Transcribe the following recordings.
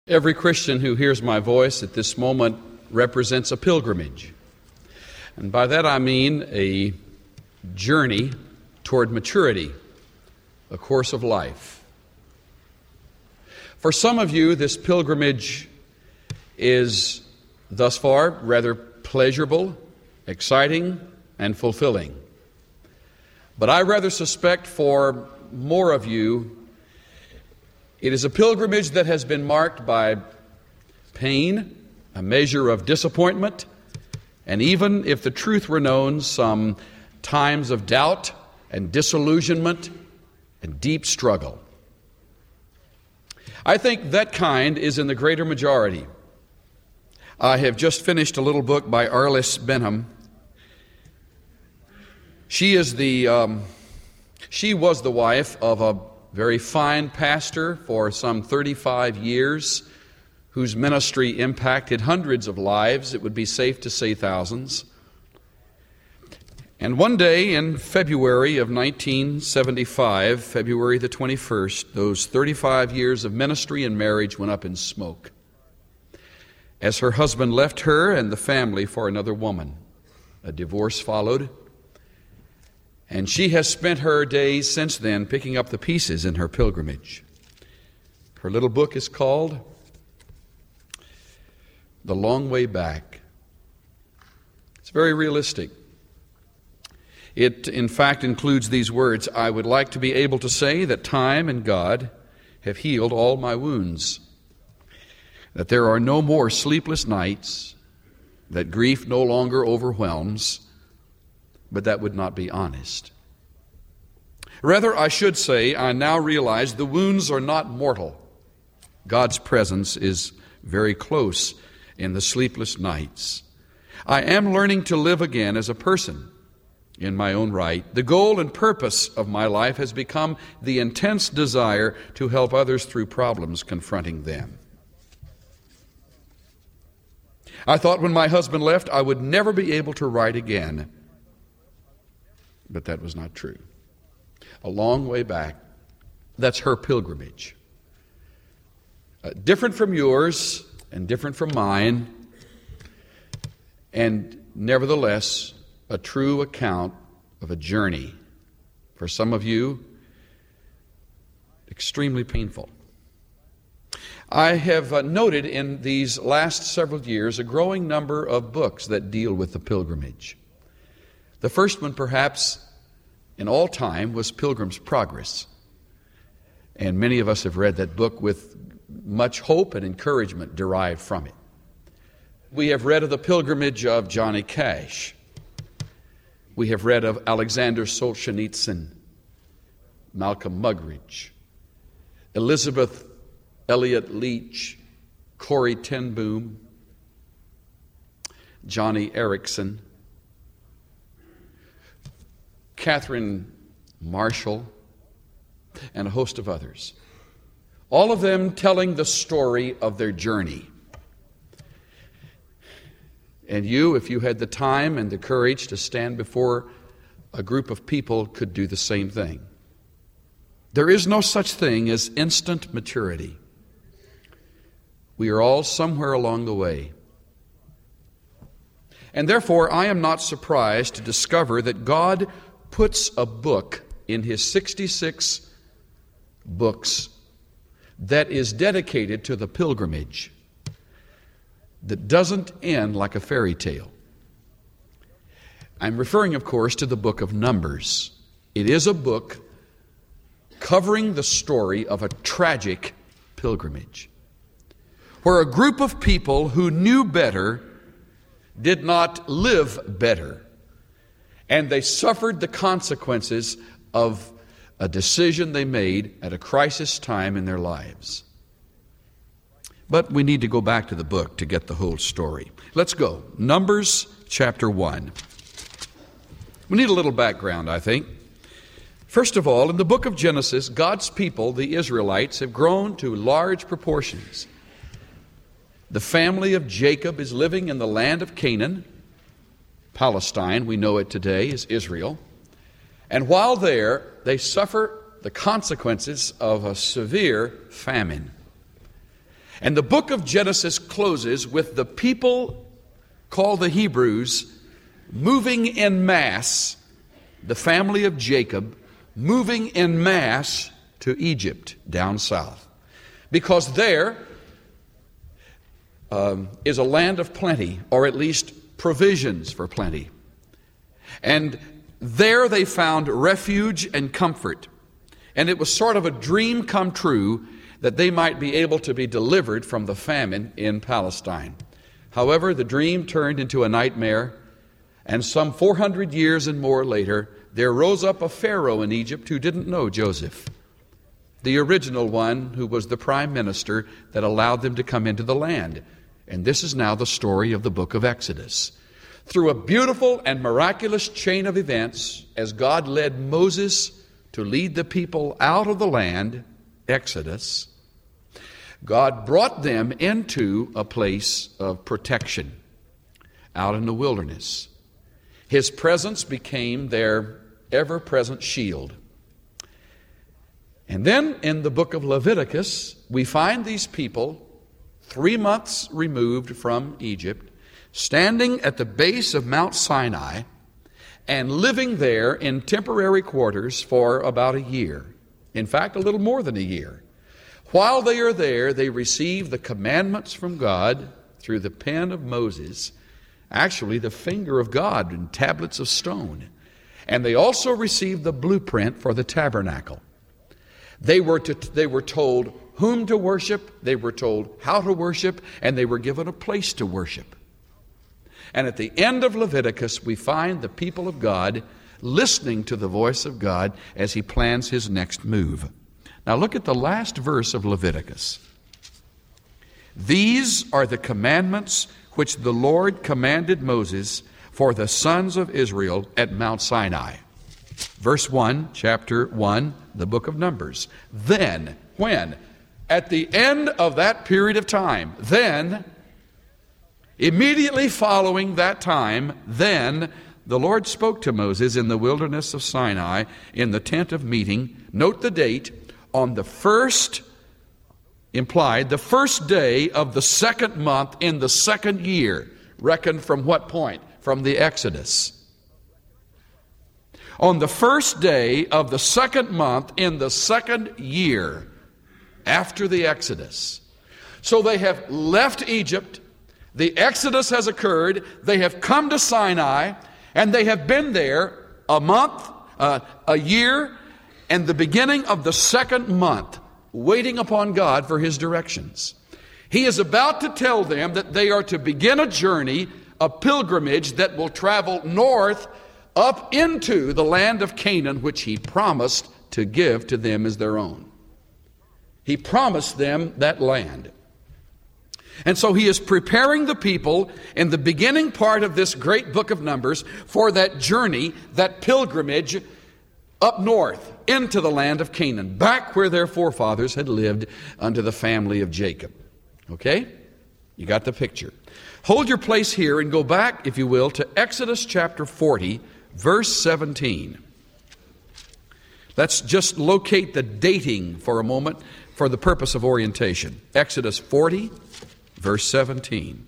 Every Christian who hears my voice at this moment represents a pilgrimage. And by that I mean a journey toward maturity, a course of life. For some of you, this pilgrimage is thus far rather pleasurable, exciting, and fulfilling. But I rather suspect for more of you, it is a pilgrimage that has been marked by pain, a measure of disappointment, and even, if the truth were known, some times of doubt and disillusionment and deep struggle. I think that kind is in the greater majority. I have just finished a little book by Arliss Benham. She was the wife of a very fine pastor for some 35 years, whose ministry impacted hundreds of lives, it would be safe to say thousands. And one day in February of 1975, February the 21st, those 35 years of ministry and marriage went up in smoke, as her husband left her and the family for another woman. A divorce followed, and she has spent her days since then picking up the pieces in her pilgrimage. Her little book is called The Long Way Back. It's very realistic. It, in fact, includes these words: I would like to be able to say that time and God have healed all my wounds, that there are no more sleepless nights, that grief no longer overwhelms, but that would not be honest. Rather, I should say, I now realize the wounds are not mortal. God's presence is very close in the sleepless nights. I am learning to live again as a person in my own right. The goal and purpose of my life has become the intense desire to help others through problems confronting them. I thought when my husband left, I would never be able to write again. But that was not true. A long way back, that's her pilgrimage. Different from yours and different from mine, and nevertheless, a true account of a journey. For some of you, extremely painful. I have noted in these last several years a growing number of books that deal with the pilgrimage. The first one, perhaps in all time, was Pilgrim's Progress. And many of us have read that book with much hope and encouragement derived from it. We have read of the pilgrimage of Johnny Cash. We have read of Alexander Solzhenitsyn, Malcolm Muggeridge, Elizabeth Elliot Leach, Corrie ten Boom, Johnny Erickson, Catherine Marshall, and a host of others. All of them telling the story of their journey. And you, if you had the time and the courage to stand before a group of people, could do the same thing. There is no such thing as instant maturity. We are all somewhere along the way. And therefore, I am not surprised to discover that God puts a book in His 66 books that is dedicated to the pilgrimage, that doesn't end like a fairy tale. I'm referring, of course, to the book of Numbers. It is a book covering the story of a tragic pilgrimage, where a group of people who knew better did not live better, and they suffered the consequences of a decision they made at a crisis time in their lives. But we need to go back to the book to get the whole story. Let's go. Numbers chapter 1. We need a little background, I think. First of all, in the book of Genesis, God's people, the Israelites, have grown to large proportions. The family of Jacob is living in the land of Canaan. Palestine, we know it today, is Israel. And while there, they suffer the consequences of a severe famine. And the book of Genesis closes with the people called the Hebrews moving en masse, the family of Jacob moving en masse to Egypt down south. Because there is a land of plenty, or at least provisions for plenty. And there they found refuge and comfort. And it was sort of a dream come true that they might be able to be delivered from the famine in Palestine. However, the dream turned into a nightmare, and some 400 years and more later, there rose up a Pharaoh in Egypt who didn't know Joseph, the original one who was the prime minister that allowed them to come into the land. And this is now the story of the book of Exodus. Through a beautiful and miraculous chain of events, as God led Moses to lead the people out of the land, Exodus, God brought them into a place of protection out in the wilderness. His presence became their ever-present shield. And then in the book of Leviticus, we find these people 3 months removed from Egypt, standing at the base of Mount Sinai and living there in temporary quarters for about a year. In fact, a little more than a year. While they are there, they receive the commandments from God through the pen of Moses, actually the finger of God in tablets of stone. And they also receive the blueprint for the tabernacle. They were told whom to worship, they were told how to worship, and they were given a place to worship. And at the end of Leviticus, we find the people of God listening to the voice of God as He plans His next move. Now look at the last verse of Leviticus. These are the commandments which the Lord commanded Moses for the sons of Israel at Mount Sinai. Verse 1, chapter 1, the book of Numbers. Then, when? At the end of that period of time, then, immediately following that time, then the Lord spoke to Moses in the wilderness of Sinai in the tent of meeting. Note the date, on the first, implied, the first day of the second month in the second year. Reckoned from what point? From the Exodus. On the first day of the second month in the second year after the Exodus. So they have left Egypt. The Exodus has occurred. They have come to Sinai, and they have been there a month, a year, and the beginning of the second month, waiting upon God for His directions. He is about to tell them that they are to begin a journey, a pilgrimage that will travel north up into the land of Canaan, which He promised to give to them as their own. He promised them that land. And so He is preparing the people in the beginning part of this great book of Numbers for that journey, that pilgrimage up north into the land of Canaan, back where their forefathers had lived under the family of Jacob. Okay? You got the picture. Hold your place here and go back, if you will, to Exodus chapter 40, verse 17. Let's just locate the dating for a moment for the purpose of orientation. Exodus 40, verse 17.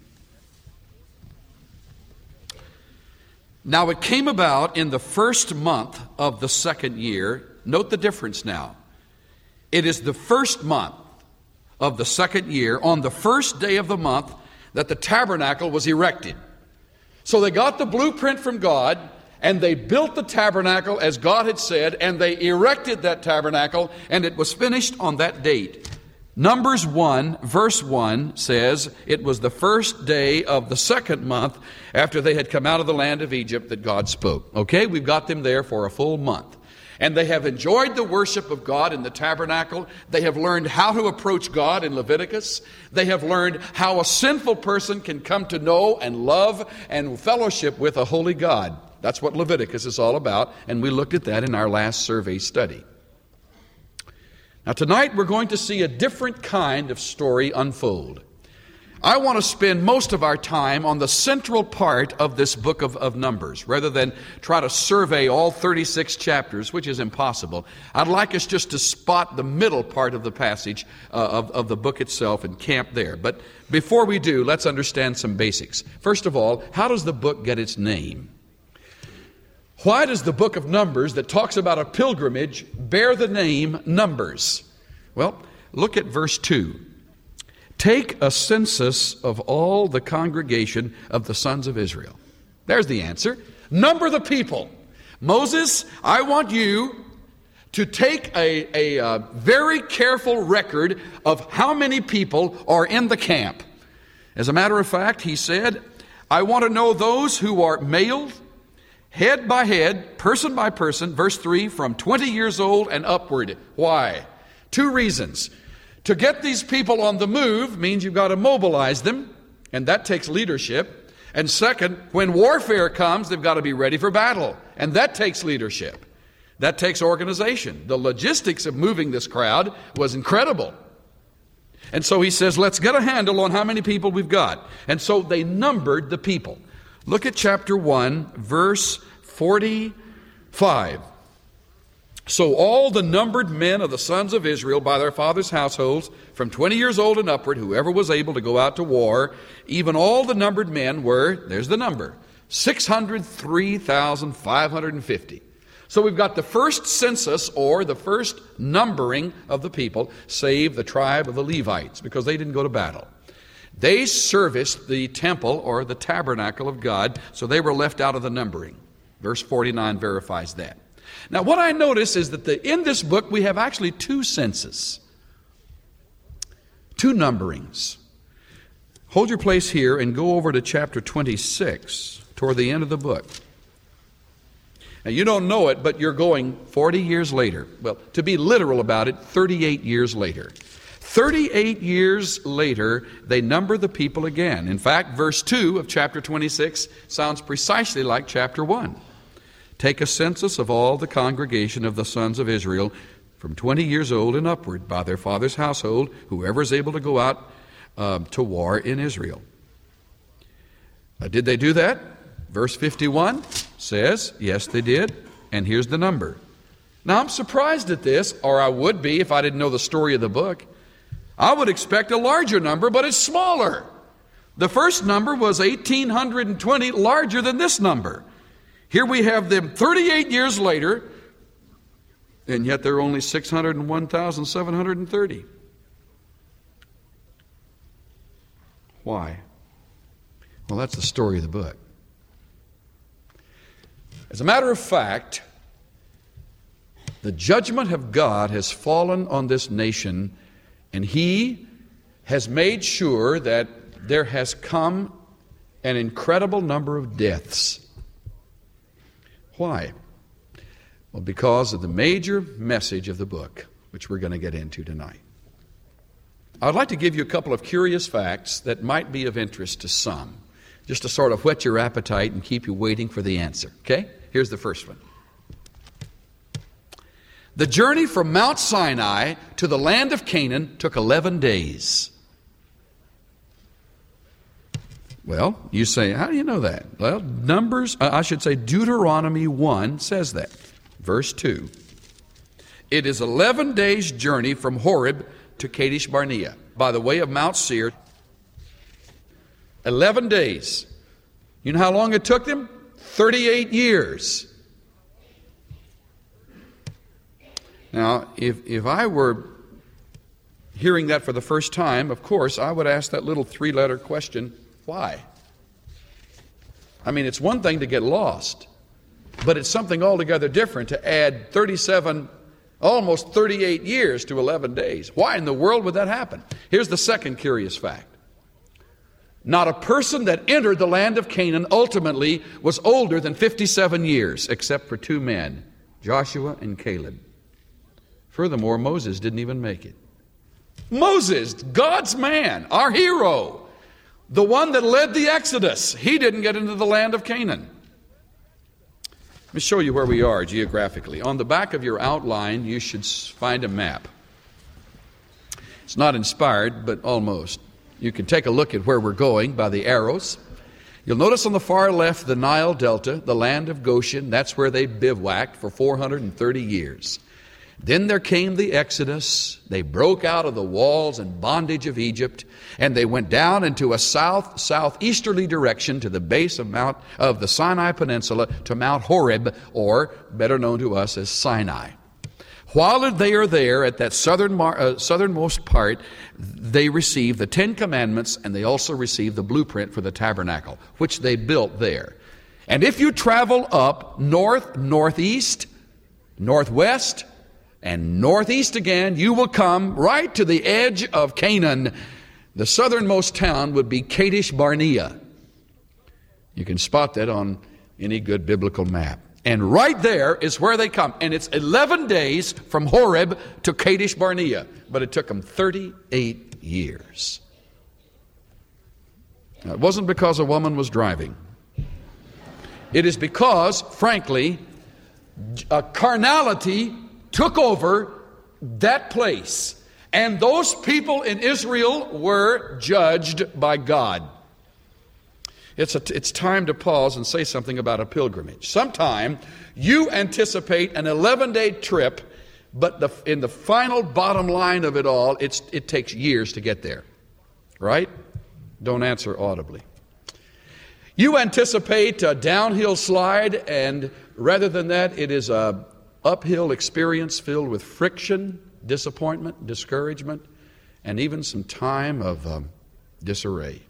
Now it came about in the first month of the second year. Note the difference now. It is the first month of the second year, on the first day of the month, that the tabernacle was erected. So they got the blueprint from God, and they built the tabernacle as God had said, and they erected that tabernacle, and it was finished on that date. Numbers 1, verse 1 says, it was the first day of the second month after they had come out of the land of Egypt that God spoke. Okay, we've got them there for a full month. And they have enjoyed the worship of God in the tabernacle. They have learned how to approach God in Leviticus. They have learned how a sinful person can come to know and love and fellowship with a holy God. That's what Leviticus is all about, and we looked at that in our last survey study. Now tonight we're going to see a different kind of story unfold. I want to spend most of our time on the central part of this book of Numbers, rather than try to survey all 36 chapters, which is impossible. I'd like us just to spot the middle part of the passage of the book itself and camp there. But before we do, let's understand some basics. First of all, how does the book get its name? Why does the book of Numbers that talks about a pilgrimage bear the name Numbers? Well, look at verse 2. Take a census of all the congregation of the sons of Israel. There's the answer. Number the people. Moses, I want you to take a very careful record of how many people are in the camp. As a matter of fact, he said, I want to know those who are male, head by head, person by person, verse 3, from 20 years old and upward. Why? 2 reasons. To get these people on the move means you've got to mobilize them, and that takes leadership. And second, when warfare comes, they've got to be ready for battle, and that takes leadership. That takes organization. The logistics of moving this crowd was incredible. And so he says, let's get a handle on how many people we've got. And so they numbered the people. Look at chapter 1, verse 45. So all the numbered men of the sons of Israel by their fathers' households, from 20 years old and upward, whoever was able to go out to war, even all the numbered men were, there's the number, 603,550. So we've got the first census, or the first numbering of the people, save the tribe of the Levites, because they didn't go to battle. They serviced the temple or the tabernacle of God, so they were left out of the numbering. Verse 49 verifies that. Now, what I notice is that in this book we have actually 2 census, 2 numberings. Hold your place here and go over to chapter 26, toward the end of the book. Now, you don't know it, but you're going 40 years later. Well, to be literal about it, 38 years later. 38 years later, they number the people again. In fact, verse 2 of chapter 26 sounds precisely like chapter 1. Take a census of all the congregation of the sons of Israel from 20 years old and upward by their father's household, whoever is able to go out to war in Israel. Did they do that? Verse 51 says, yes, they did. And here's the number. Now, I'm surprised at this, or I would be if I didn't know the story of the book. I would expect a larger number, but it's smaller. The first number was 1,820, larger than this number. Here we have them 38 years later, and yet there are only 601,730. Why? Well, that's the story of the book. As a matter of fact, the judgment of God has fallen on this nation, and He has made sure that there has come an incredible number of deaths. Why? Well, because of the major message of the book, which we're going to get into tonight. I'd like to give you a couple of curious facts that might be of interest to some, just to sort of whet your appetite and keep you waiting for the answer. Okay? Here's the first one. The journey from Mount Sinai to the land of Canaan took 11 days. Well, you say, how do you know that? Well, Deuteronomy 1 says that. Verse 2. It is 11 days' journey from Horeb to Kadesh Barnea by the way of Mount Seir. 11 days. You know how long it took them? 38 years. Now, if I were hearing that for the first time, of course, I would ask that little 3-letter question, why? I mean, it's one thing to get lost, but it's something altogether different to add 37, almost 38 years to 11 days. Why in the world would that happen? Here's the second curious fact. Not a person that entered the land of Canaan ultimately was older than 57 years, except for 2 men, Joshua and Caleb. Furthermore, Moses didn't even make it. Moses, God's man, our hero, the one that led the Exodus, he didn't get into the land of Canaan. Let me show you where we are geographically. On the back of your outline, you should find a map. It's not inspired, but almost. You can take a look at where we're going by the arrows. You'll notice on the far left the Nile Delta, the land of Goshen. That's where they bivouacked for 430 years. Then there came the Exodus. They broke out of the walls and bondage of Egypt, and they went down into a southeasterly direction to the base of the Sinai Peninsula to Mount Horeb, or better known to us as Sinai. While they are there at that southernmost part, they receive the Ten Commandments, and they also receive the blueprint for the tabernacle, which they built there. And if you travel up north, northeast, northwest, and northeast again, you will come right to the edge of Canaan. The southernmost town would be Kadesh Barnea. You can spot that on any good biblical map. And right there is where they come. And it's 11 days from Horeb to Kadesh Barnea. But it took them 38 years. Now, it wasn't because a woman was driving. It is because, frankly, carnality took over that place. And those people in Israel were judged by God. It's time to pause and say something about a pilgrimage. Sometime you anticipate an 11-day trip, but in the final bottom line of it all, it takes years to get there. Right? Don't answer audibly. You anticipate a downhill slide, and rather than that, it is a uphill experience filled with friction, disappointment, discouragement, and even some time of disarray.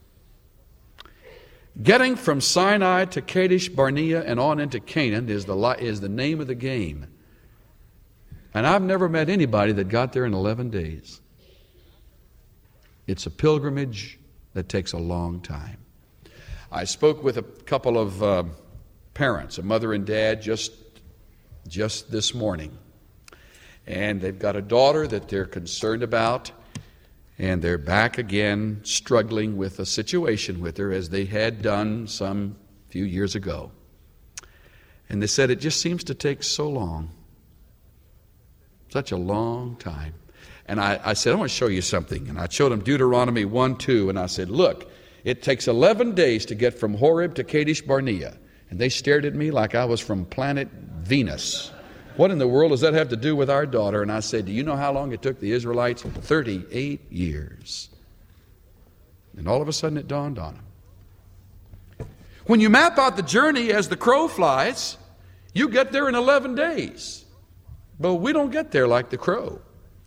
Getting from Sinai to Kadesh Barnea and on into Canaan is the name of the game. And I've never met anybody that got there in 11 days. It's a pilgrimage that takes a long time. I spoke with a couple of parents, a mother and dad, just this morning. And they've got a daughter that they're concerned about. And they're back again struggling with a situation with her as they had done some few years ago. And they said, it just seems to take so long. Such a long time. And I said, I want to show you something. And I showed them Deuteronomy 1:2. And I said, look, it takes 11 days to get from Horeb to Kadesh Barnea. And they stared at me like I was from planet Venus. What in the world does that have to do with our daughter? And I said, do you know how long it took the Israelites? 38 years. And all of a sudden it dawned on them. When you map out the journey as the crow flies, you get there in 11 days. But we don't get there like the crow.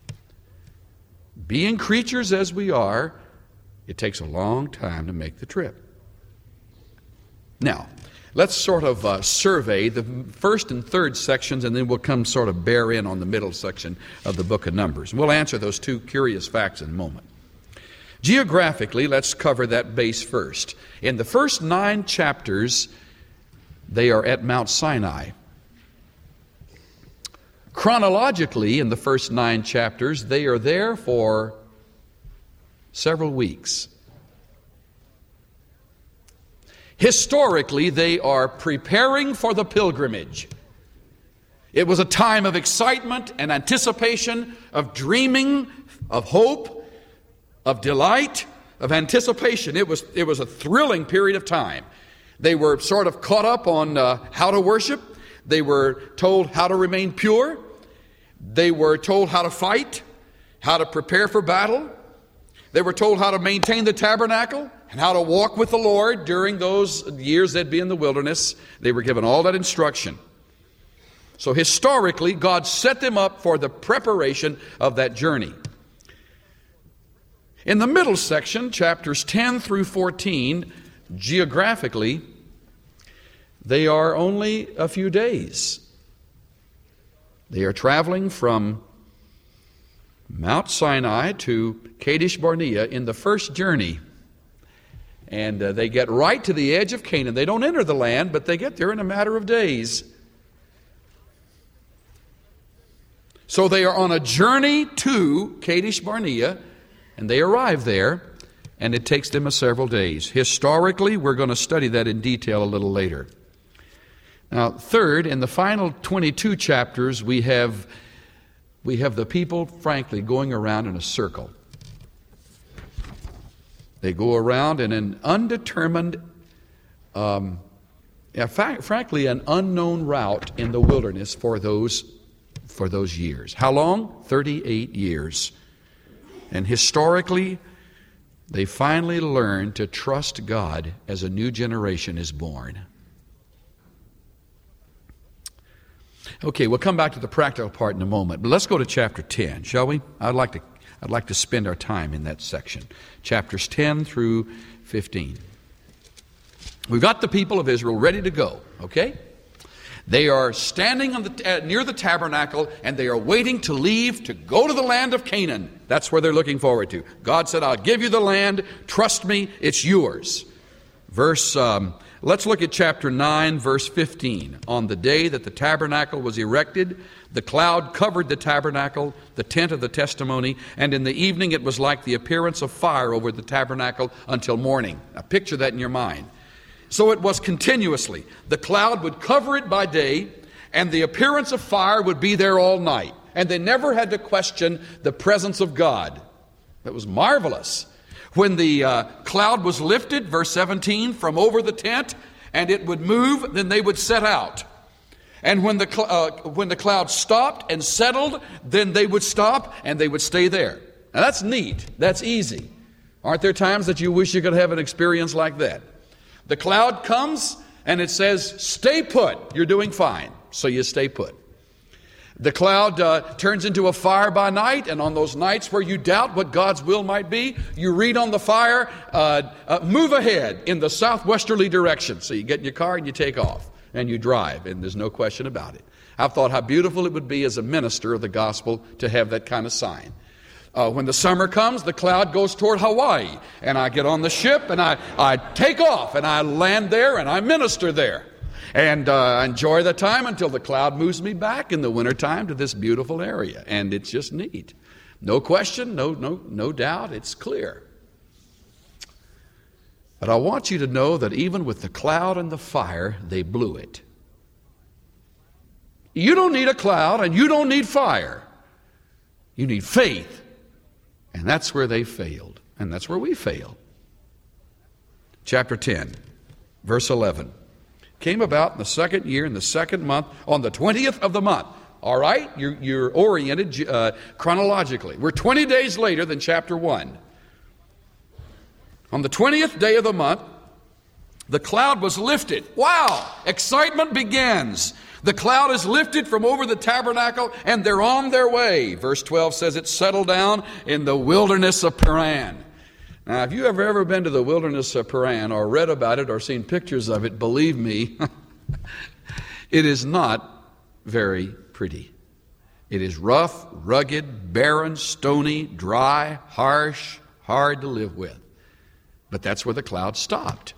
Being creatures as we are, it takes a long time to make the trip. Now, let's sort of survey the first and third sections, and then we'll come sort of bear in on the middle section of the book of Numbers. We'll answer those two curious facts in a moment. Geographically, let's cover that base first. In the first 9 chapters, they are at Mount Sinai. Chronologically, in the first 9 chapters, they are there for several weeks. Historically, they are preparing for the pilgrimage. It was a time of excitement and anticipation, of dreaming, of hope, of delight, of anticipation. It was a thrilling period of time. They were sort of caught up on how to worship. They were told how to remain pure. They were told how to fight, how to prepare for battle. They were told how to maintain the tabernacle and how to walk with the Lord during those years they'd be in the wilderness. They were given all that instruction. So historically, God set them up for the preparation of that journey. In the middle section, chapters 10 through 14, geographically, they are only a few days. They are traveling from Mount Sinai to Kadesh Barnea in the first journey. And they get right to the edge of Canaan. They don't enter the land, but they get there in a matter of days. So they are on a journey to Kadesh Barnea, and they arrive there, and it takes them several days. Historically, we're going to study that in detail a little later. Now, third, in the final 22 chapters, we have the people, frankly, going around in a circle. They go around in an undetermined, frankly, an unknown route in the wilderness for those years. How long? 38 years. And historically, they finally learn to trust God as a new generation is born. Okay, we'll come back to the practical part in a moment, but let's go to chapter 10, shall we? I'd like to spend our time in that section. Chapters 10 through 15. We've got the people of Israel ready to go, okay? They are standing near the tabernacle, and they are waiting to leave to go to the land of Canaan. That's where they're looking forward to. God said, I'll give you the land. Trust me, it's yours. Let's look at chapter 9, verse 15. On the day that the tabernacle was erected, the cloud covered the tabernacle, the tent of the testimony, and in the evening it was like the appearance of fire over the tabernacle until morning. Now picture that in your mind. So it was continuously. The cloud would cover it by day, and the appearance of fire would be there all night. And they never had to question the presence of God. That was marvelous. When the cloud was lifted, verse 17, from over the tent, and it would move, then they would set out. And when the cloud stopped and settled, then they would stop and they would stay there. Now that's neat. That's easy. Aren't there times that you wish you could have an experience like that? The cloud comes and it says, stay put. You're doing fine. So you stay put. The cloud turns into a fire by night, and on those nights where you doubt what God's will might be, you read on the fire, move ahead in the southwesterly direction. So you get in your car and you take off and you drive, and there's no question about it. I've thought how beautiful it would be as a minister of the gospel to have that kind of sign. When the summer comes, the cloud goes toward Hawaii, and I get on the ship and I take off and I land there and I minister there. And enjoy the time until the cloud moves me back in the wintertime to this beautiful area. And it's just neat. No question, no doubt, it's clear. But I want you to know that even with the cloud and the fire, they blew it. You don't need a cloud and you don't need fire. You need faith. And that's where they failed. And that's where we fail. Chapter 10, verse 11. Came about in the second year, in the second month, on the 20th of the month. All right? You're oriented chronologically. We're 20 days later than chapter 1. On the 20th day of the month, the cloud was lifted. Wow! Excitement begins. The cloud is lifted from over the tabernacle, and they're on their way. Verse 12 says it settled down in the wilderness of Paran. Now, if you have ever been to the wilderness of Paran or read about it or seen pictures of it, believe me, it is not very pretty. It is rough, rugged, barren, stony, dry, harsh, hard to live with. But that's where the cloud stopped.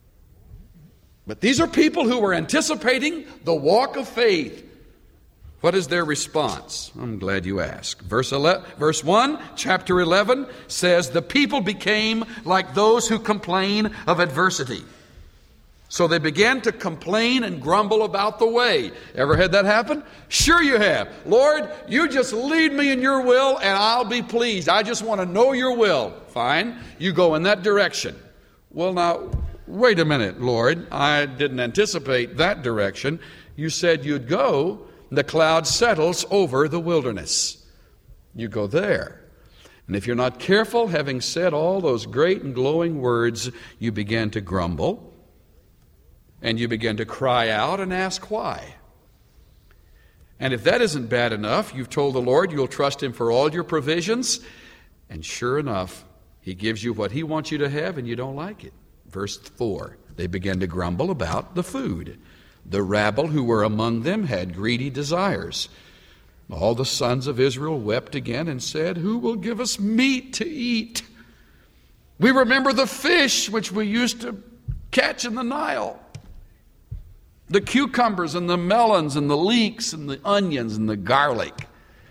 But these are people who were anticipating the walk of faith. What is their response? I'm glad you asked. Verse 1, chapter 11 says, the people became like those who complain of adversity. So they began to complain and grumble about the way. Ever had that happen? Sure you have. Lord, you just lead me in your will and I'll be pleased. I just want to know your will. Fine. You go in that direction. Well, now, wait a minute, Lord. I didn't anticipate that direction. You said you'd go. The cloud settles over the wilderness. You go there. And if you're not careful, having said all those great and glowing words, you begin to grumble. And you begin to cry out and ask why. And if that isn't bad enough, you've told the Lord you'll trust Him for all your provisions. And sure enough, He gives you what He wants you to have and you don't like it. Verse 4, they began to grumble about the food. The rabble who were among them had greedy desires. All the sons of Israel wept again and said, who will give us meat to eat? We remember the fish which we used to catch in the Nile. The cucumbers and the melons and the leeks and the onions and the garlic.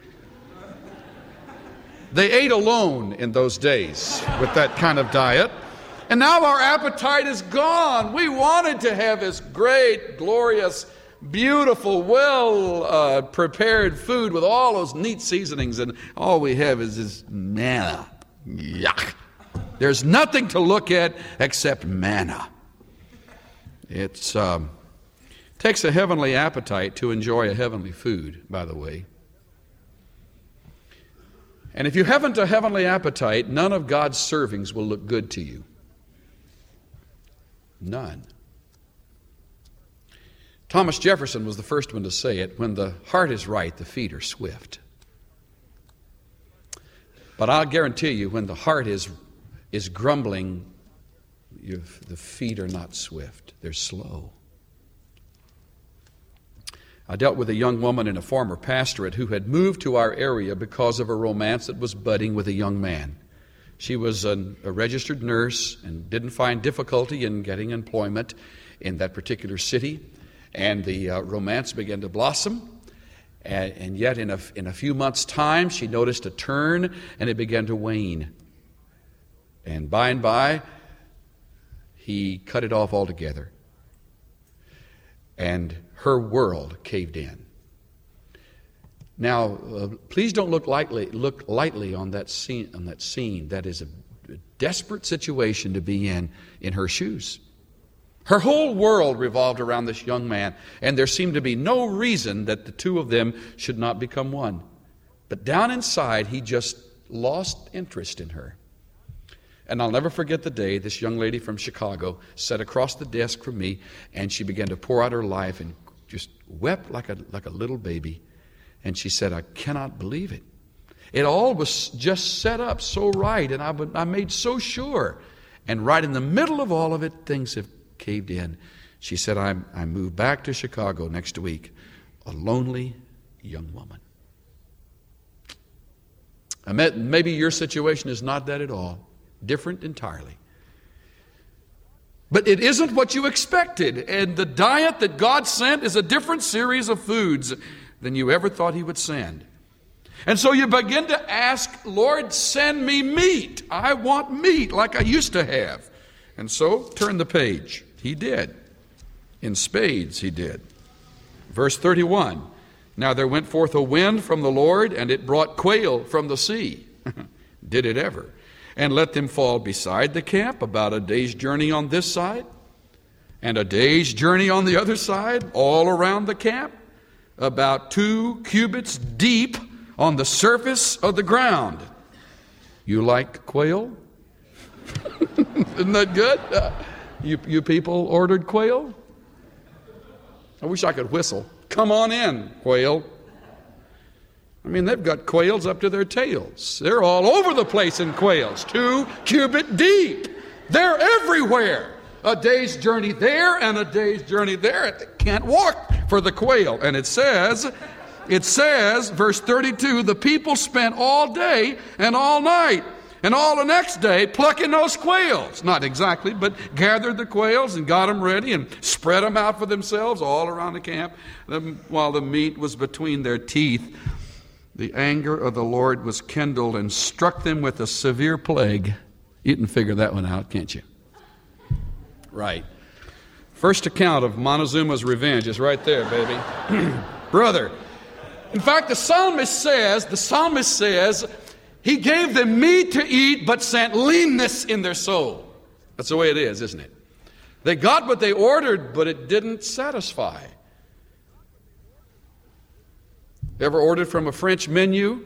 They ate alone in those days with that kind of diet. And now our appetite is gone. We wanted to have this great, glorious, beautiful, well-prepared food with all those neat seasonings, and all we have is this manna. Yuck. There's nothing to look at except manna. It takes a heavenly appetite to enjoy a heavenly food, by the way. And if you haven't a heavenly appetite, none of God's servings will look good to you. None. Thomas Jefferson was the first one to say it. When the heart is right, the feet are swift. But I'll guarantee you, when the heart is grumbling, the feet are not swift. They're slow. I dealt with a young woman in a former pastorate who had moved to our area because of a romance that was budding with a young man. She was a registered nurse and didn't find difficulty in getting employment in that particular city. And the romance began to blossom. And yet in a few months' time, she noticed a turn, and it began to wane. And by, he cut it off altogether. And her world caved in. Now, please don't look lightly on that scene. That is a desperate situation to be in her shoes. Her whole world revolved around this young man, and there seemed to be no reason that the two of them should not become one. But down inside, he just lost interest in her. And I'll never forget the day this young lady from Chicago sat across the desk from me, and she began to pour out her life and just wept like a little baby. And she said, "I cannot believe it. It all was just set up so right, and I made so sure. And right in the middle of all of it, things have caved in." She said, I moved back to Chicago next week, a lonely young woman. Maybe your situation is not that at all. Different entirely. But it isn't what you expected. And the diet that God sent is a different series of foods than you ever thought He would send. And so you begin to ask, "Lord, send me meat. I want meat like I used to have." And so turn the page. He did. In spades he did. Verse 31. "Now there went forth a wind from the Lord, and it brought quail from the sea." Did it ever? "And let them fall beside the camp, about a day's journey on this side, and a day's journey on the other side, all around the camp, about 2 cubits deep on the surface of the ground." You like quail? Isn't that good? You people ordered quail? I wish I could whistle. Come on in, quail. I mean, they've got quails up to their tails. They're all over the place in quails. 2 cubit deep. They're everywhere. A day's journey there and a day's journey there. They can't walk for the quail. And it says, verse 32, "The people spent all day and all night and all the next day plucking those quails." Not exactly, but gathered the quails and got them ready and spread them out for themselves all around the camp. While the meat was between their teeth, the anger of the Lord was kindled and struck them with a severe plague. You can figure that one out, can't you? Right. First account of Montezuma's revenge is right there, baby. Brother. In fact, the psalmist says, he gave them meat to eat, but sent leanness in their soul. That's the way it is, isn't it? They got what they ordered, but it didn't satisfy. Ever ordered from a French menu?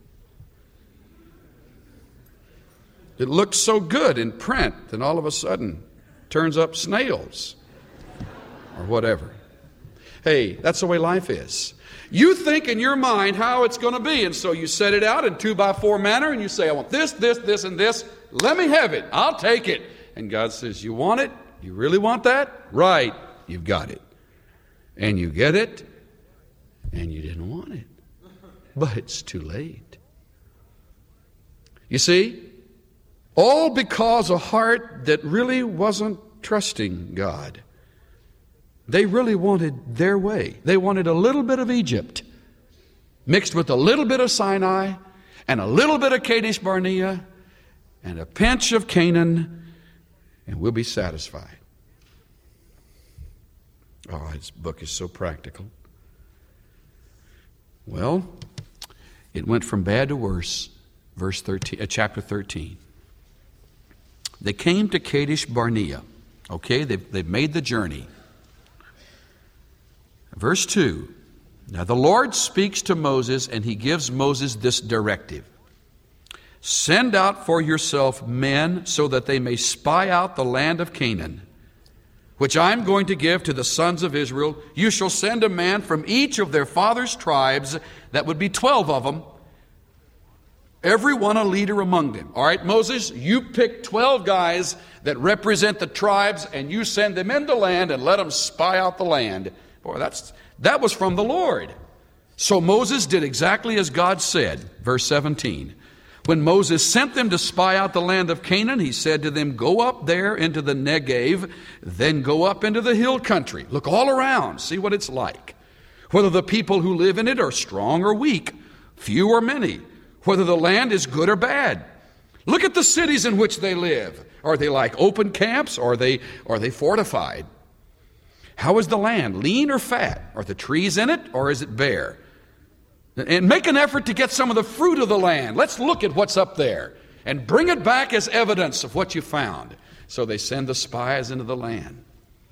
It looks so good in print, then all of a sudden turns up snails or whatever. Hey, that's the way life is. You think in your mind how it's going to be, and so you set it out in 2x4 manner, and you say, "I want this, this, this, and this. Let me have it. I'll take it." And God says, "You want it? You really want that? Right. You've got it." And you get it, and you didn't want it. But it's too late. You see, all because a heart that really wasn't trusting God. They really wanted their way. They wanted a little bit of Egypt mixed with a little bit of Sinai and a little bit of Kadesh Barnea and a pinch of Canaan, and we'll be satisfied. Oh, this book is so practical. Well, it went from bad to worse. Verse 13, chapter 13. They came to Kadesh Barnea. Okay, they've made the journey. Verse 2. Now the Lord speaks to Moses, and he gives Moses this directive. Send out for yourself men so that they may spy out the land of Canaan, which I am going to give to the sons of Israel. You shall send a man from each of their fathers' tribes. That would be 12 of them. Every one a leader among them. All right, Moses, you pick 12 guys that represent the tribes, and you send them into land and let them spy out the land. Boy, that was from the Lord. So Moses did exactly as God said. Verse 17. When Moses sent them to spy out the land of Canaan, he said to them, go up there into the Negev, then go up into the hill country. Look all around, see what it's like. Whether the people who live in it are strong or weak, few or many, whether the land is good or bad. Look at the cities in which they live. Are they like open camps, or are they fortified? How is the land, lean or fat? Are the trees in it, or is it bare? And make an effort to get some of the fruit of the land. Let's look at what's up there and bring it back as evidence of what you found. So they send the spies into the land.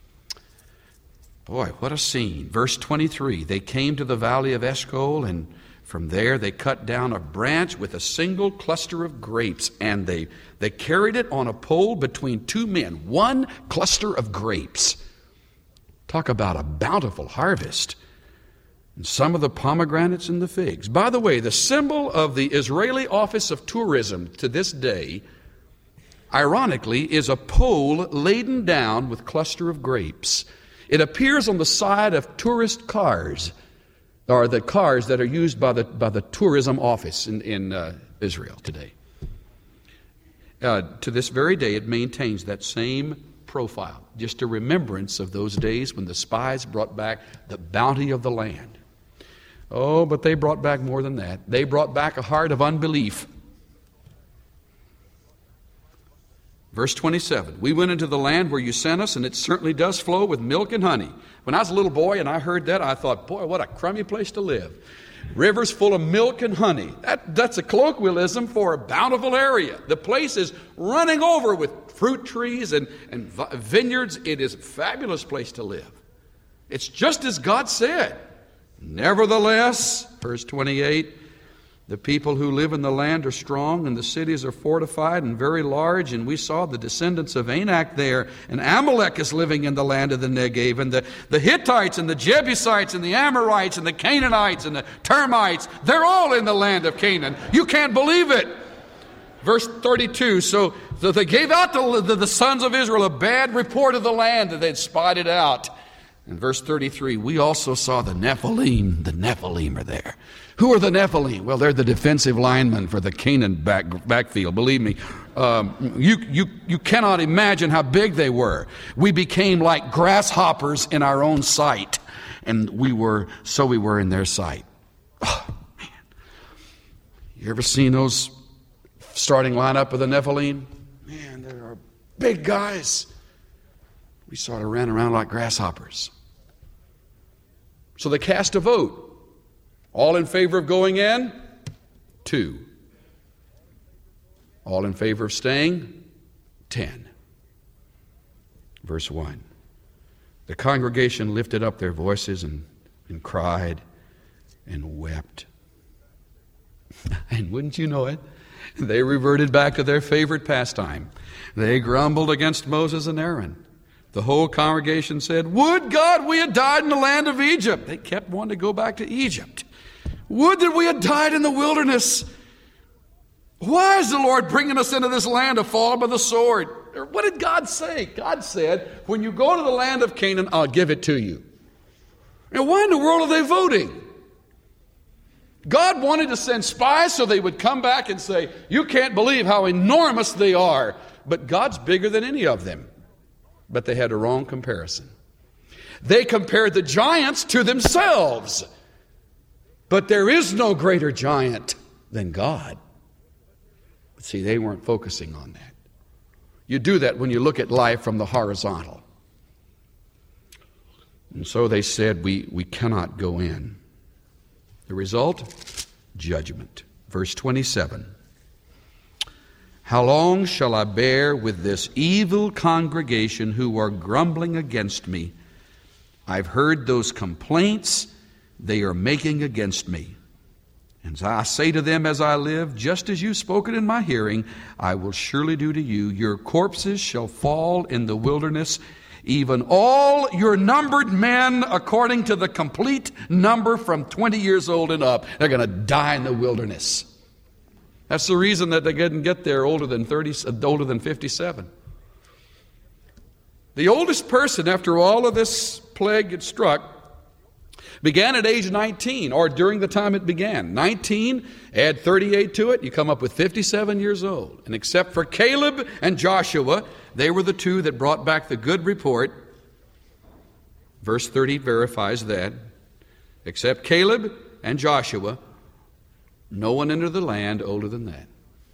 Boy, what a scene. Verse 23, they came to the valley of Eshcol, and from there they cut down a branch with a single cluster of grapes, and they carried it on a pole between two men. One cluster of grapes. Talk about a bountiful harvest. And some of the pomegranates and the figs. By the way, the symbol of the Israeli Office of Tourism to this day, ironically, is a pole laden down with cluster of grapes. It appears on the side of tourist cars, or the cars that are used by the tourism office in Israel today. To this very day, it maintains that same profile, just a remembrance of those days when the spies brought back the bounty of the land. Oh, but they brought back more than that. They brought back a heart of unbelief. Verse 27, we went into the land where you sent us, and it certainly does flow with milk and honey. When I was a little boy and I heard that, I thought, boy, what a crummy place to live. Rivers full of milk and honey. That's a colloquialism for a bountiful area. The place is running over with fruit trees and vineyards. It is a fabulous place to live. It's just as God said. Nevertheless, verse 28, the people who live in the land are strong, and the cities are fortified and very large, and we saw the descendants of Anak there, and Amalek is living in the land of the Negev, and the Hittites and the Jebusites and the Amorites and the Canaanites and the Termites, they're all in the land of Canaan. You can't believe it. Verse 32, so they gave out the sons of Israel a bad report of the land that they'd spied it out. In verse 33, we also saw the Nephilim. The Nephilim are there. Who are the Nephilim? Well, they're the defensive linemen for the Canaan backfield. Believe me, you cannot imagine how big they were. We became like grasshoppers in our own sight, and we were in their sight. Oh, man. You ever seen those starting lineup of the Nephilim? Man, they are big guys. We sort of ran around like grasshoppers. So they cast a vote. All in favor of going in? 2. All in favor of staying? 10. Verse 1. The congregation lifted up their voices and cried and wept. And wouldn't you know it, they reverted back to their favorite pastime. They grumbled against Moses and Aaron. The whole congregation said, would God we had died in the land of Egypt. They kept wanting to go back to Egypt. Would that we had died in the wilderness. Why is the Lord bringing us into this land to fall by the sword? What did God say? God said, when you go to the land of Canaan, I'll give it to you. Now, why in the world are they voting? God wanted to send spies so they would come back and say, you can't believe how enormous they are. But God's bigger than any of them. But they had a wrong comparison. They compared the giants to themselves. But there is no greater giant than God. But see, they weren't focusing on that. You do that when you look at life from the horizontal. And so they said, we cannot go in. The result? Judgment. Verse 27. How long shall I bear with this evil congregation who are grumbling against me? I've heard those complaints they are making against me. And I say to them as I live, just as you've spoken in my hearing, I will surely do to you. Your corpses shall fall in the wilderness, even all your numbered men, according to the complete number from 20 years old and up. They're going to die in the wilderness. That's the reason that they didn't get there older than 57. The oldest person after all of this plague had struck began at age 19, or during the time it began. 19, add 38 to it, you come up with 57 years old. And except for Caleb and Joshua, they were the two that brought back the good report. Verse 30 verifies that. Except Caleb and Joshua, no one entered the land older than that.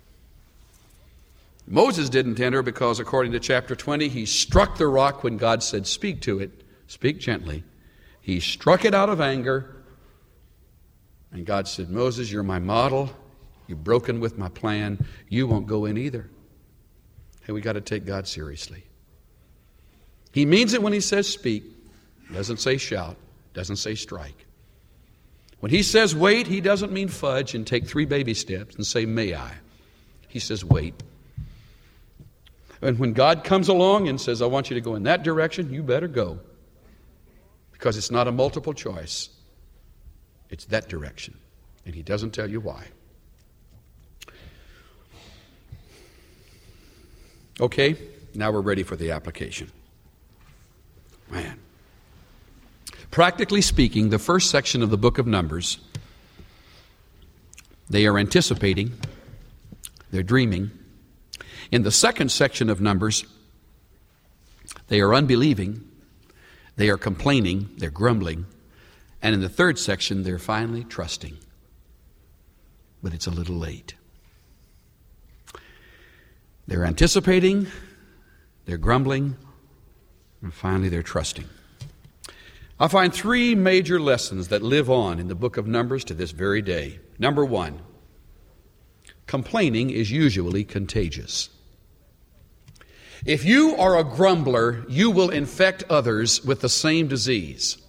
Moses didn't enter because, according to chapter 20, he struck the rock when God said, speak to it, speak gently. He struck it out of anger, and God said, Moses, you're my model. You've broken with my plan. You won't go in either. Hey, we got to take God seriously. He means it when he says speak. Doesn't say shout. Doesn't say strike. When he says wait, he doesn't mean fudge and take 3 baby steps and say, may I? He says wait. And when God comes along and says, I want you to go in that direction, you better go. Because it's not a multiple choice. It's that direction. And he doesn't tell you why. Okay, now we're ready for the application. Man. Practically speaking, the first section of the book of Numbers, they are anticipating, they're dreaming. In the second section of Numbers, they are unbelieving, they are complaining, they're grumbling. And in the third section, they're finally trusting. But it's a little late. They're anticipating, they're grumbling, and finally they're trusting. I find 3 major lessons that live on in the book of Numbers to this very day. Number 1, complaining is usually contagious. If you are a grumbler, you will infect others with the same disease.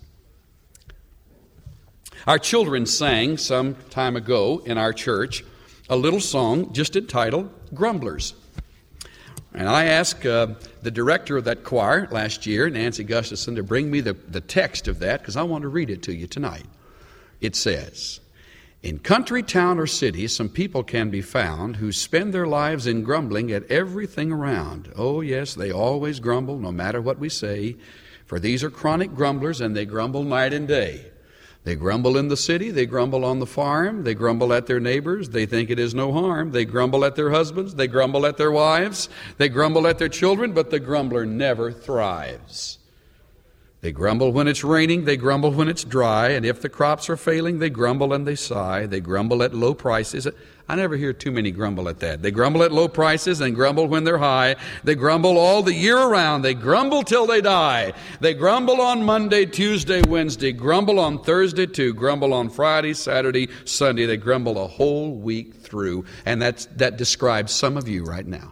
Our children sang some time ago in our church a little song just entitled Grumblers. And I asked the director of that choir last year, Nancy Gustafson, to bring me the text of that because I want to read it to you tonight. It says, in country, town, or city, some people can be found who spend their lives in grumbling at everything around. Oh, yes, they always grumble, no matter what we say. For these are chronic grumblers, and they grumble night and day. They grumble in the city, they grumble on the farm, they grumble at their neighbors, they think it is no harm. They grumble at their husbands, they grumble at their wives, they grumble at their children, but the grumbler never thrives. They grumble when it's raining, they grumble when it's dry, and if the crops are failing, they grumble and they sigh. They grumble at low prices. I never hear too many grumble at that. They grumble at low prices and grumble when they're high. They grumble all the year around. They grumble till they die. They grumble on Monday, Tuesday, Wednesday. Grumble on Thursday too. Grumble on Friday, Saturday, Sunday. They grumble a whole week through. And that describes some of you right now.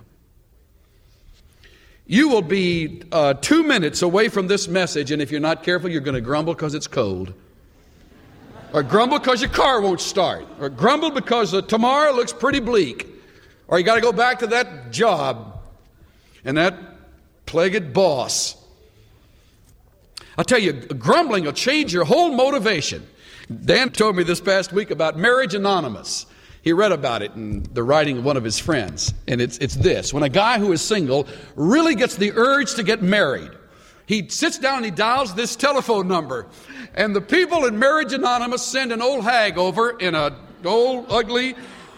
You will be 2 minutes away from this message, and if you're not careful, you're going to grumble because it's cold. Or grumble because your car won't start. Or grumble because tomorrow looks pretty bleak. Or you got to go back to that job and that plagued boss. I'll tell you, grumbling will change your whole motivation. Dan told me this past week about Marriage Anonymous. He read about it in the writing of one of his friends. And it's this. When a guy who is single really gets the urge to get married, he sits down and he dials this telephone number. And the people in Marriage Anonymous send an old hag over in an old, ugly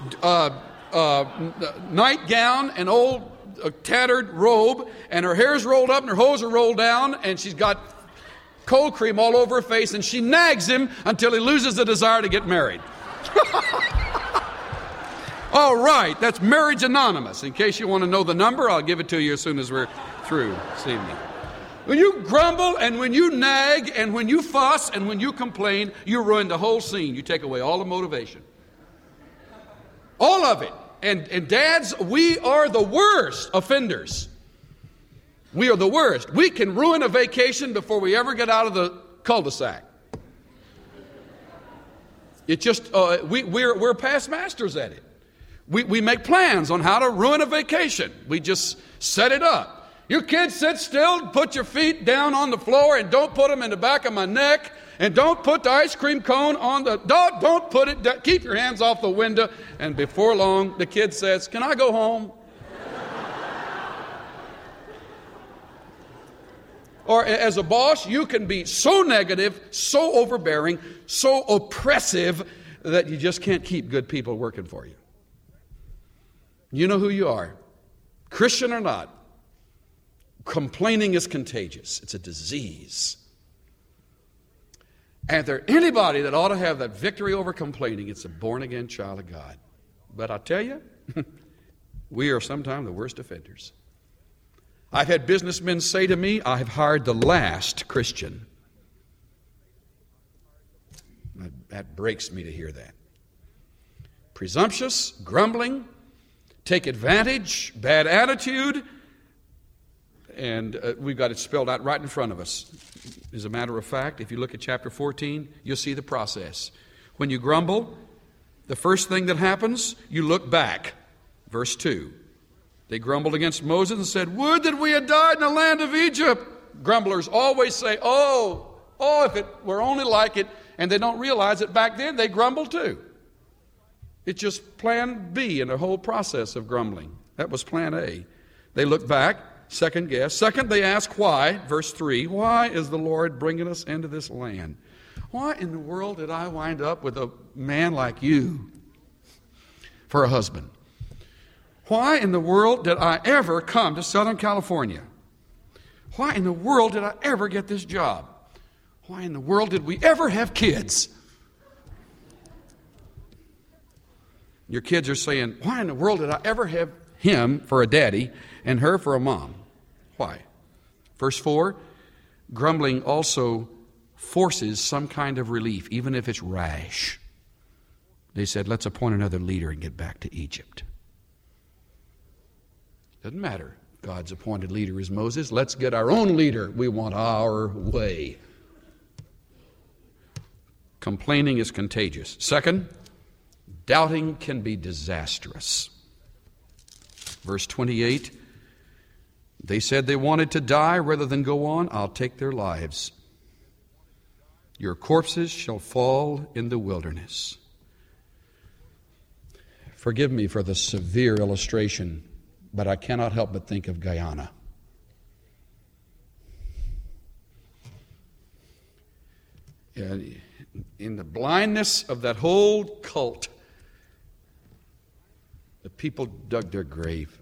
nightgown, an old tattered robe, and her hair's rolled up and her hose are rolled down, and she's got cold cream all over her face, and she nags him until he loses the desire to get married. All right, that's Marriage Anonymous. In case you want to know the number, I'll give it to you as soon as we're through this evening. When you grumble and when you nag and when you fuss and when you complain, you ruin the whole scene. You take away all the motivation. All of it. And dads, we are the worst offenders. We are the worst. We can ruin a vacation before we ever get out of the cul-de-sac. It just, we're past masters at it. We make plans on how to ruin a vacation. We just set it up. You kids sit still, put your feet down on the floor, and don't put them in the back of my neck, and don't put the ice cream cone on the, don't put it down. Keep your hands off the window. And before long, the kid says, "Can I go home?" Or as a boss, you can be so negative, so overbearing, so oppressive that you just can't keep good people working for you. You know who you are, Christian or not. Complaining is contagious. It's a disease. And if there's anybody that ought to have that victory over complaining, it's a born-again child of God. But I tell you, we are sometimes the worst offenders. I've had businessmen say to me, "I've hired the last Christian." That breaks me to hear that. Presumptuous, grumbling, take advantage, bad attitude, and we've got it spelled out right in front of us. As a matter of fact, if you look at chapter 14, you'll see the process. When you grumble, the first thing that happens, you look back. Verse 2. They grumbled against Moses and said, "Would that we had died in the land of Egypt." Grumblers always say, oh, if it were only like it. And they don't realize that back then they grumbled too. It's just plan B in the whole process of grumbling. That was plan A. They look back, second guess. Second, they ask why. Verse 3, "Why is the Lord bringing us into this land? Why in the world did I wind up with a man like you for a husband? Why in the world did I ever come to Southern California? Why in the world did I ever get this job? Why in the world did we ever have kids?" Your kids are saying, "Why in the world did I ever have him for a daddy and her for a mom?" Why? Verse 4, grumbling also forces some kind of relief, even if it's rash. They said, "Let's appoint another leader and get back to Egypt." Doesn't matter. God's appointed leader is Moses. Let's get our own leader. We want our way. Complaining is contagious. Second, doubting can be disastrous. Verse 28, they said they wanted to die rather than go on. I'll take their lives. Your corpses shall fall in the wilderness. Forgive me for the severe illustration, but I cannot help but think of Guyana. In the blindness of that whole cult, the people dug their grave.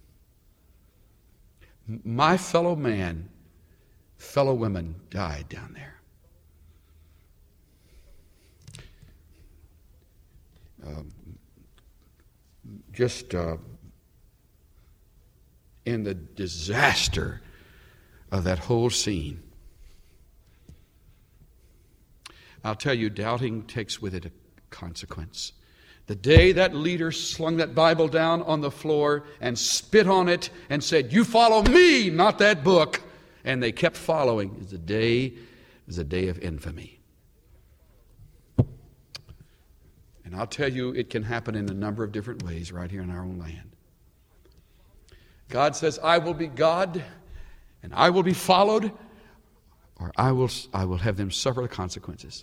My fellow man, fellow women died down there. In the disaster of that whole scene. I'll tell you, doubting takes with it a consequence. The day that leader slung that Bible down on the floor and spit on it and said, "You follow me, not that book," and they kept following, is a day of infamy. And I'll tell you, it can happen in a number of different ways right here in our own land. God says, "I will be God, and I will be followed, or I will have them suffer the consequences."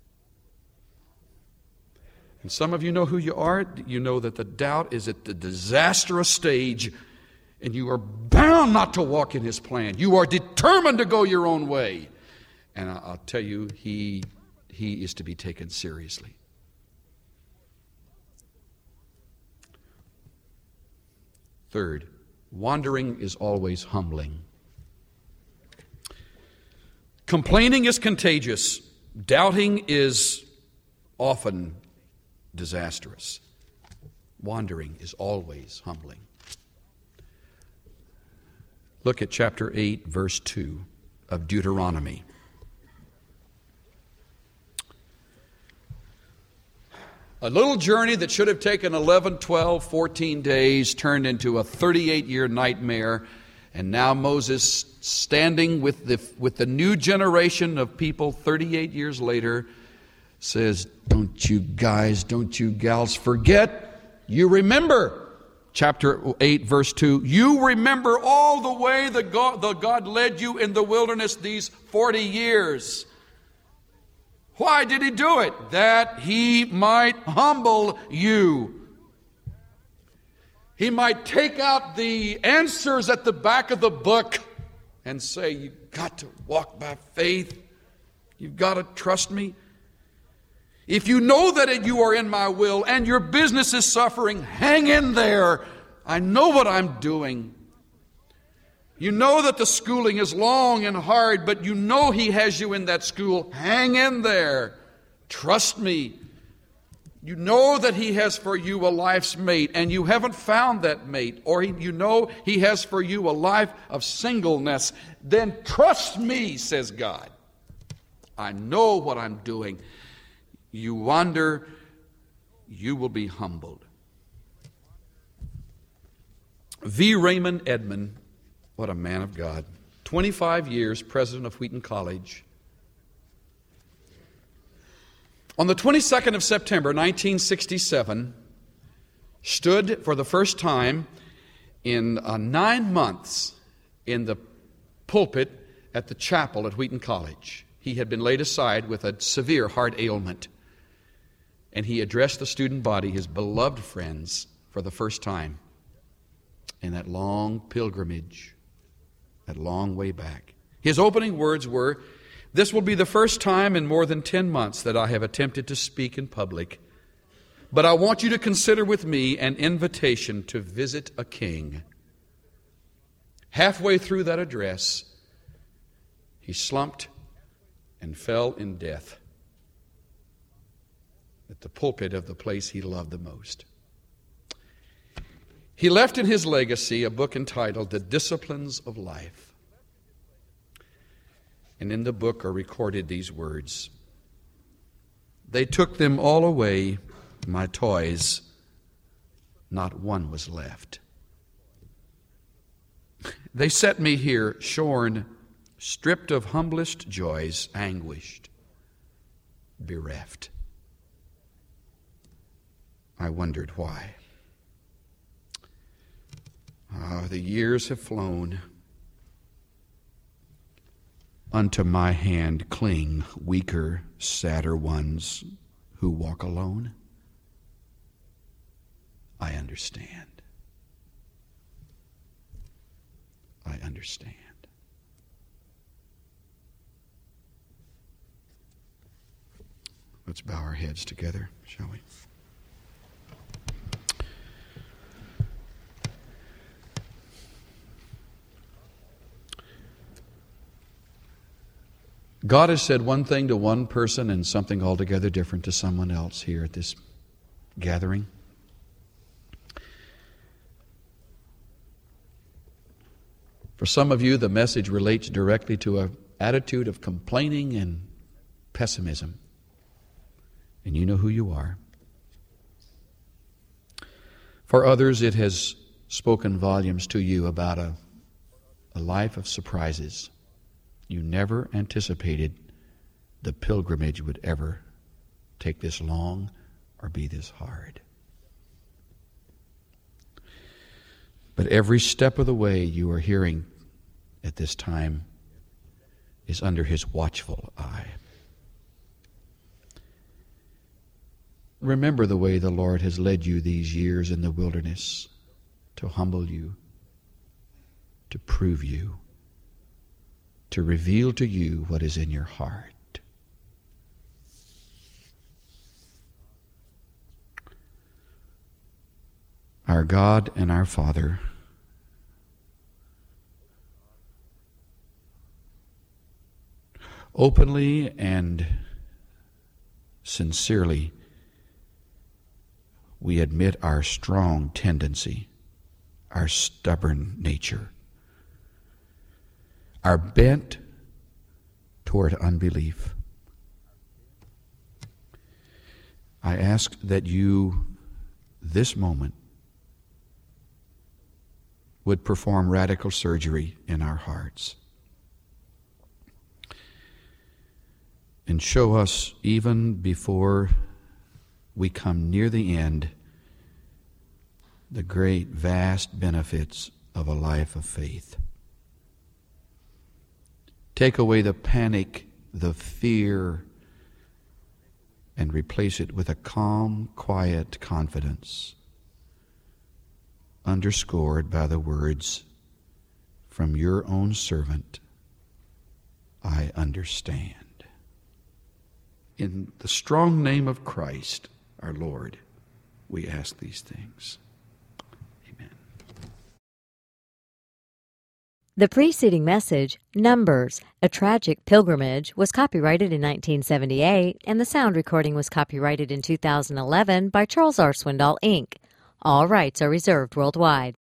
And some of you know who you are. You know that the doubt is at the disastrous stage, and you are bound not to walk in His plan. You are determined to go your own way. And I'll tell you, He is to be taken seriously. Third, wandering is always humbling. Complaining is contagious. Doubting is often disastrous. Wandering is always humbling. Look at chapter 8, verse 2 of Deuteronomy. A little journey that should have taken 11, 12, 14 days turned into a 38-year nightmare. And now Moses, standing with the new generation of people 38 years later, says, don't you guys, don't you gals forget, you remember. Chapter 8, verse 2, you remember all the way that God led you in the wilderness these 40 years. Why did He do it? That He might humble you. He might take out the answers at the back of the book and say, you've got to walk by faith. You've got to trust me. If you know that you are in my will and your business is suffering, hang in there. I know what I'm doing. You know that the schooling is long and hard, but you know He has you in that school. Hang in there. Trust me. You know that He has for you a life's mate, and you haven't found that mate, or you know He has for you a life of singleness. Then trust me, says God. I know what I'm doing. You wander, you will be humbled. V. Raymond Edmond, what a man of God. 25 years president of Wheaton College. On the 22nd of September, 1967, stood for the first time in 9 months in the pulpit at the chapel at Wheaton College. He had been laid aside with a severe heart ailment. And he addressed the student body, his beloved friends, for the first time in that long pilgrimage, that long way back. His opening words were, this will be the first time in more than 10 months that I have attempted to speak in public, but I want you to consider with me an invitation to visit a king. Halfway through that address, he slumped and fell in death at the pulpit of the place he loved the most. He left in his legacy a book entitled The Disciplines of Life. And in the book are recorded these words. They took them all away, my toys, not one was left. They set me here shorn, stripped of humblest joys, anguished, bereft. I wondered why. The years have flown. Unto my hand cling weaker, sadder ones who walk alone. I understand. I understand. Let's bow our heads together, shall we? God has said one thing to one person and something altogether different to someone else here at this gathering. For some of you, the message relates directly to an attitude of complaining and pessimism. And you know who you are. For others, it has spoken volumes to you about a life of surprises. You never anticipated the pilgrimage would ever take this long or be this hard. But every step of the way you are hearing at this time is under His watchful eye. Remember the way the Lord has led you these years in the wilderness to humble you, to prove you, to reveal to you what is in your heart. Our God and our Father, openly and sincerely, we admit our strong tendency, our stubborn nature, our bent toward unbelief. I ask that you, this moment, would perform radical surgery in our hearts and show us, even before we come near the end, the great, vast benefits of a life of faith. Take away the panic, the fear, and replace it with a calm, quiet confidence, underscored by the words from your own servant, I understand. In the strong name of Christ, our Lord, we ask these things. Amen. The preceding message, Numbers, A Tragic Pilgrimage, was copyrighted in 1978, and the sound recording was copyrighted in 2011 by Charles R. Swindoll, Inc. All rights are reserved worldwide.